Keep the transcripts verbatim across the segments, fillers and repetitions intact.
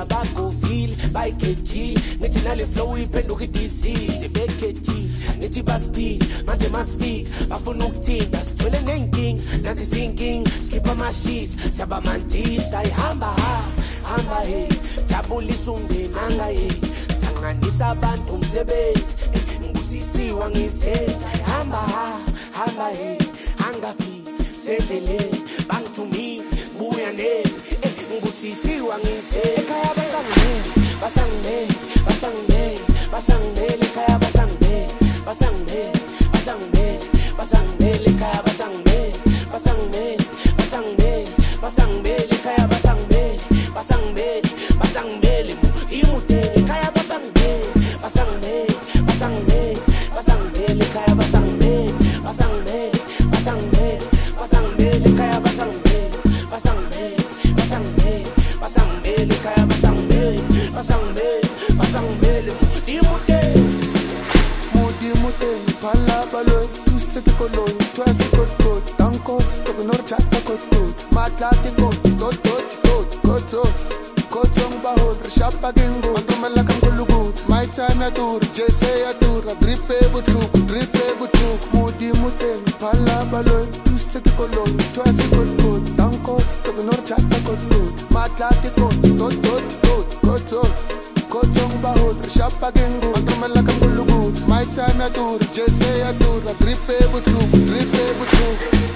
bakufile bayigejile ngithi nale flow iphenduka idisease bekejile ngithi baspeed manje masifika bafuna ukuthinta sithwele nenkingi nathi sinking skip amashis siyabamandisa ayihamba ha hamba hey jabulisa umndenanga hey sanganisa abantu umsebenzi ngusisiwa ngizenza hamba ha hamba hey angafiki sendleleni bangithumile buya neni ngusisiwa ngizenza ekhaya basangene basangene basangene basangene ekhaya basangene basangene basangene basangene ekhaya basangene basangene basangene basangene ekhaya basangene basangene basangene imutele ekhaya basangene basangene basangene basangene ekhaya basangene basangene basangene basangene ekhaya basangene basangene basangene basangene ekhaya basangene basangene basangene imutele mudi mutele phala balo tuste kolo twasi kotko tanko stognor chatta kotko matlati kotko kotko kotko kotko bahol rishapa gengo andumela kangulugut my time ya tur jese ya tur gripe butu gripe butu mudi mutele phala balo tuste kolo twasi kotko tanko stognor chatta kotko matlati kotko kotko kotko kotko bahol rishapa gengo andumela kangulugut my time ya tur jese ya tur gripe butu gripe butu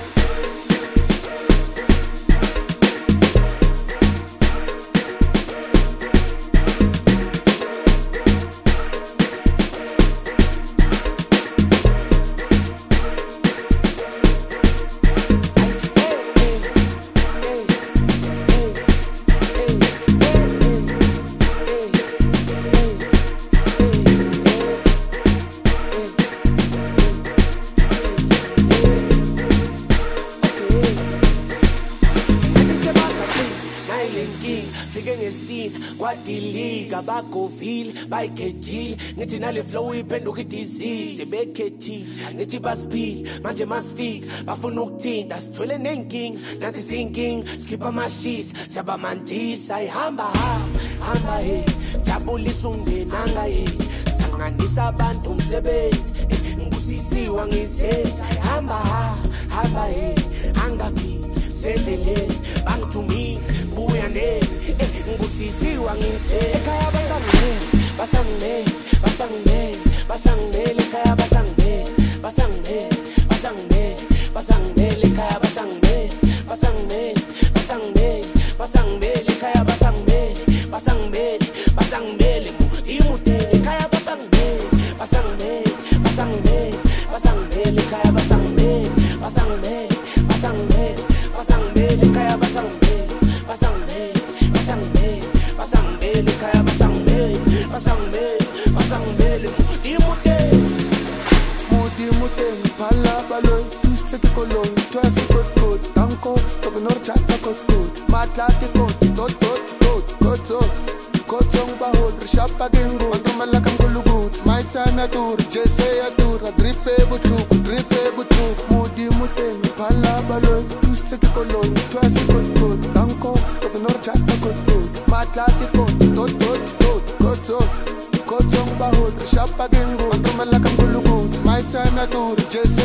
kwadiliga bakufile bayigejile ngithi nale flow iphenduka idisease bekejile ngithi baspeed manje masifika bafuna ukuthinta sithwele nenkingi nathi sinking skip amashis siyabamandisa ayihamba ha hamba hey jabulisa umndenanga hey sanganisa abantu umsebenzi ngusisiwa ngizenza ayihamba ha hamba hey angafiki sendleleni bangithumile buya neni ngusisiwa ngizenza ekhaya basangene basangene basangene basangene ekhaya basangene basangene basangene basangene ekhaya basangene basangene basangene basangene ekhaya basangene basangene basangene imutele ekhaya basangene basangene basangene basangene ekhaya basangene basangene basangene basangene ekhaya basangene basangene basangene basangene ekhaya basangene basangene basangene imutele mudi mutele phala balo tuste kolo twasi kotko tanko stognor chatta kotko matlati kotko kotko kotko kotko bahol rishapa gengo andumela kangulugut my time ya tur jese ya tur gripe butu gripe butu mudi mutele phala balo tuste kolo twasi kotko tanko stognor chatta kotko matlati kotko kotko kotko kotko bahol rishapa gengo andumela kangulugut my time ya tur jese